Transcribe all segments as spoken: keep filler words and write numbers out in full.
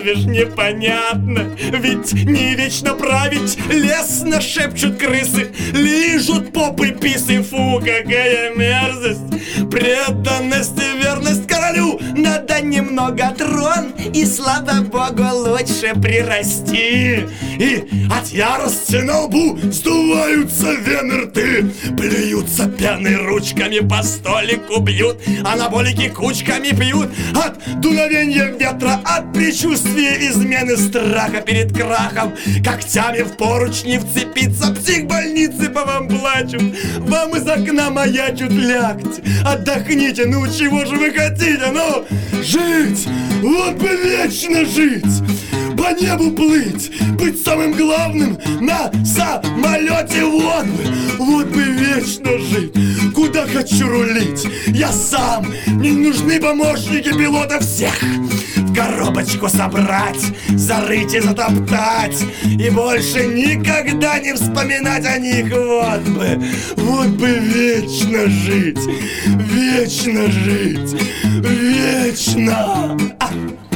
разве ж непонятно? Ведь не вечно править, лестно шепчут крысы, лижут попы писы, фу, какая мерзость. Преданность и верность королю надо немного трон, и слава богу лучше прирасти. И от ярости на лбу сдуваются вены рты, плюются пьяной ручками по столику бьют, анаболики кучками пьют от дуновения ветра, от предчувствия измены, страха перед крахом. Когтями в поручни вцепиться, психбольницы по вам плачут, вам из окна маячут. Лягте, отдохните, ну чего же вы хотите? Ну, жить, вот бы вечно жить, по небу плыть, быть самым главным на самолете. Вот бы, вот бы вечно жить, куда хочу рулить я сам. Мне не нужны помощники пилота, всех в коробочку собрать, зарыть и затоптать, и больше никогда не вспоминать о них. Вот бы, вот бы вечно жить, вечно жить, вечно. А!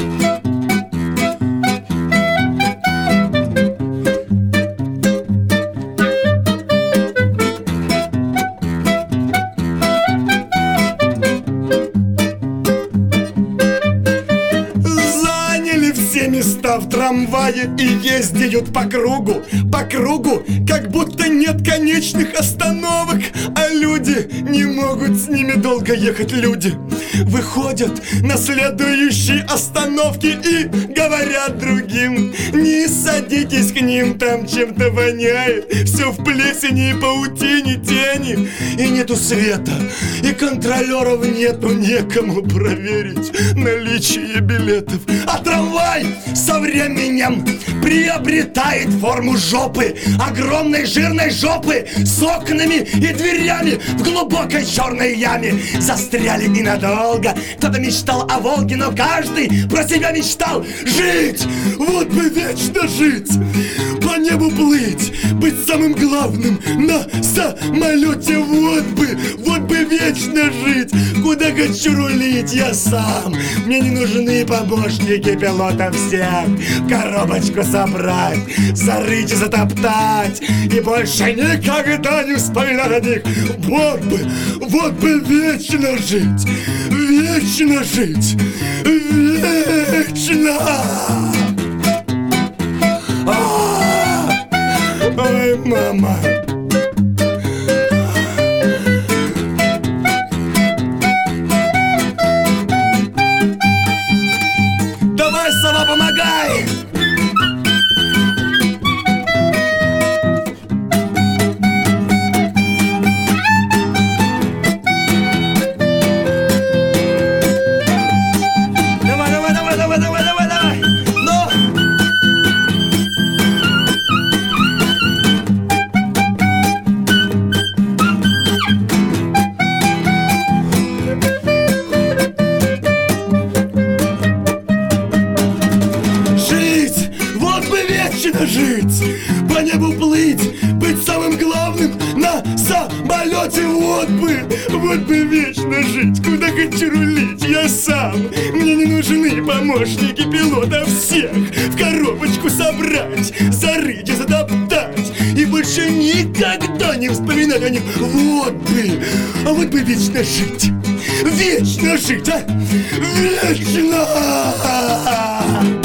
Места в трамвае и ездят по кругу, по кругу, как будто нет конечных остановок, а люди не могут с ними долго ехать. Люди выходят на следующей остановке и говорят другим: не садитесь к ним, там чем-то воняет, все в плесени и паутине, тени, и нету света, и контролеров нету, некому проверить наличие билетов. А трамвай со временем приобретает форму жопы, огромной жирной жопы, с окнами и дверями в глубокой черной яме. Застряли ненадолго. Кто-то мечтал о Волге, но каждый про себя мечтал жить. Вот бы вечно жить, по небу плыть, быть самым главным на самолете. Вот бы, вот бы вечно жить, куда хочу рулить я сам. Мне не нужны помощники пилота, всех в коробочку собрать, зарыть и затоптать, и больше никогда не вспоминать о них. Вот бы, вот бы вечно жить, вечно жить, вечно. А-а-а! Ой, мама. Давай, сова, помогай! Давай, давай, давай, давай, давай, давай, давай! Ну! Жить, по небу плыть, быть самым главным на самолете. Вот бы, вот бы вечно жить, куда хочу рулить я сам. Мне не нужны помощники пилота, всех в коробочку собрать, зарыть и затоптать, и больше никогда не вспоминать о них. Вот бы, а вот бы вечно жить, вечно жить, а, вечно.